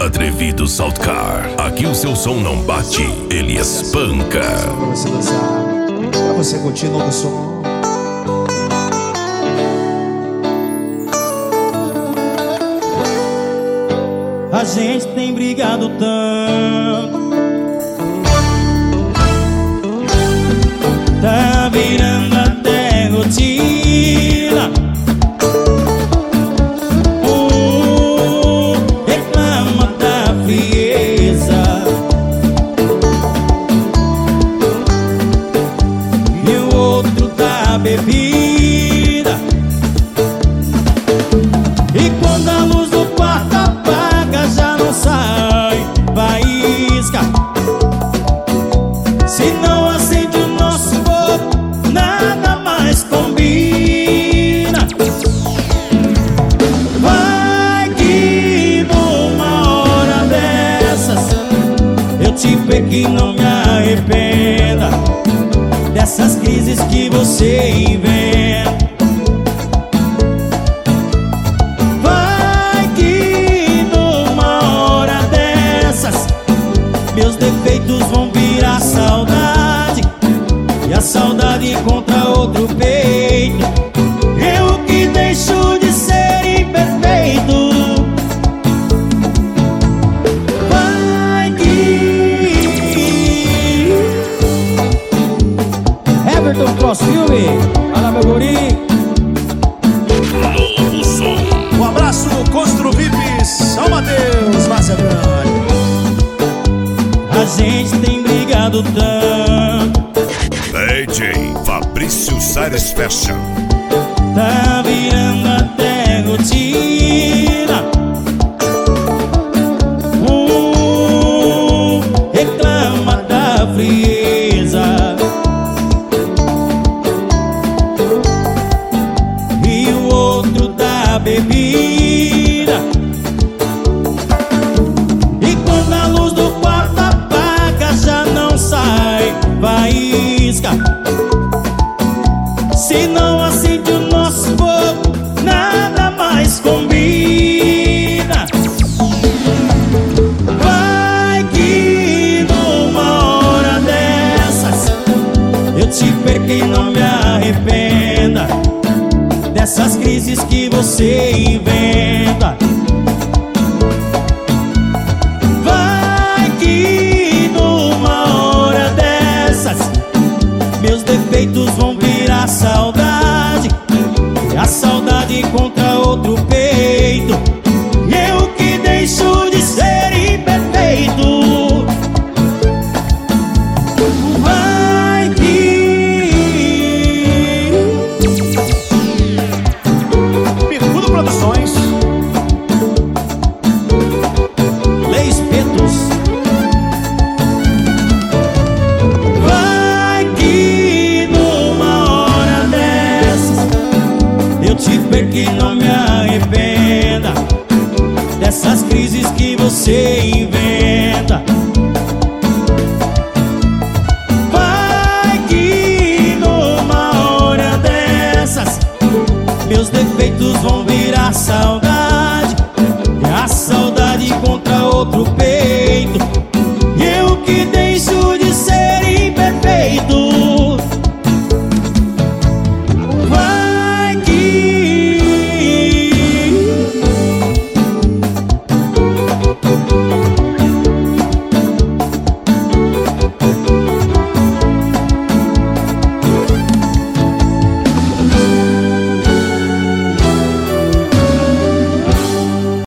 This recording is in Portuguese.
Atrevido Saltcar. Aqui o seu som não bate, ele espanca. Pra você dançar, pra você curtir novo som. A gente tem brigado tanto, tá virando até rotina. Reclama da frieza e o outro da bebida. E quando a luz do quarto apaga, já não sai faísca. Se não acende o nosso fogo, nada mais combina. Vai que numa hora dessas eu te pego e não me arrependa dessas crises que você inventa. Meus defeitos vão virar saudade, e a saudade encontra outro peito. Eu que deixo de ser imperfeito. Vai que Everton Cross Filme, olha meu guri. Novo som. Um abraço, Constru VIP São Mateus, Márcia Brandi. A gente tem brigado tanto, DJ Fabrício Salles Fashion. tá virando até rotina. Reclama da frieza e o outro da bebida. E quando a luz do quarto apaga, já não sai faísca. Se não acende o nosso fogo, nada mais combina. Vai que numa hora dessas eu te perco e não me arrependa dessas crises que você inventa. Vai que numa hora dessas meus defeitos vão virar saudade, e a saudade encontra outro peito. Eu que deixo de ser imperfeito. Vai que Bicudo Produções. Leis Petos. Vai que numa hora dessas eu te perco e não me arrependa dessas crises que você inventa. Vai que numa hora dessas meus defeitos vão virar saudade,